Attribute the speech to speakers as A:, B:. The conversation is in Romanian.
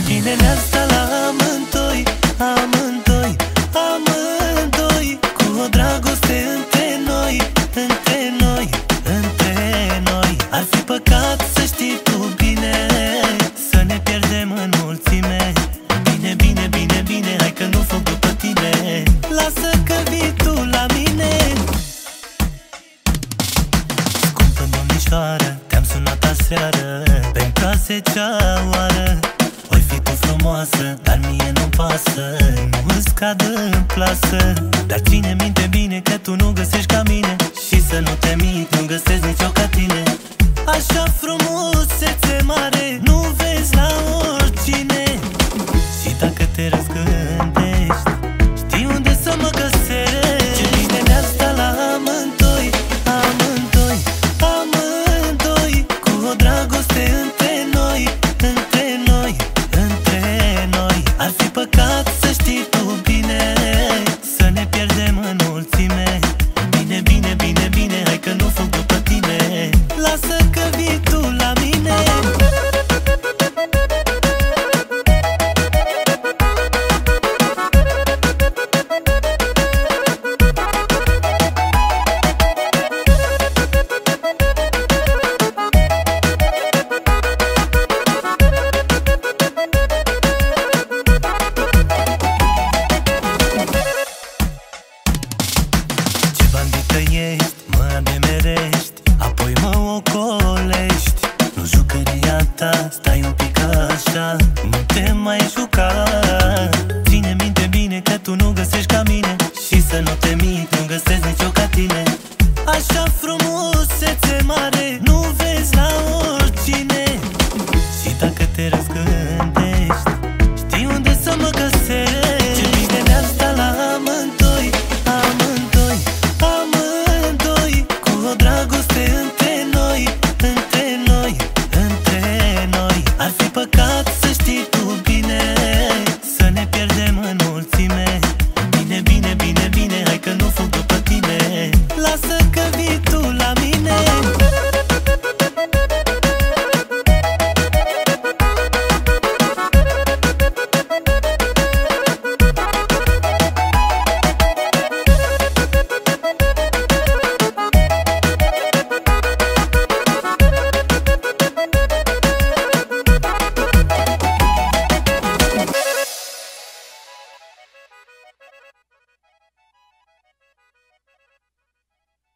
A: bine ne-ar sta la amândoi, amândoi, amândoi, cu o dragoste între noi, între noi, între noi. Ar fi păcat să știi tu bine, să ne pierdem în mulțime. Bine, bine, bine, bine, hai că nu fug după tine. Lasă că vii tu la mine. Scumpă domnișoară, te-am sunat aseară pentru a 10-a oară. Oi fi tu frumoasă, dar mie nu-mi pasă, nu-mi scad în plasă. Dar ține minte bine că tu nu găsești ca mine, și să nu te mint, nu găsesc nicio ca tine. Așa frumusețe mare nu vezi la oricine. Și dacă te răzgândești, știi unde să mă găsești. Ce bine ne-ar sta la amândoi, amândoi, amândoi, cu o dragoste între noi, între noi, între noi. Ar fi păcat să știi tu bine, să ne pierdem în mulțime. Bine, bine, bine, bine, hai că nu fug după tine. Lasă că vii tu la mine. Ce bandită ești, mă ademerești, apoi mă ocolești. Nu jucăria ta, stai un pic așa, nu te mai juca. Ține minte bine că tu nu găsești ca mine, și să nu te mint, nu găsesc nicio ca tine. Așa frumos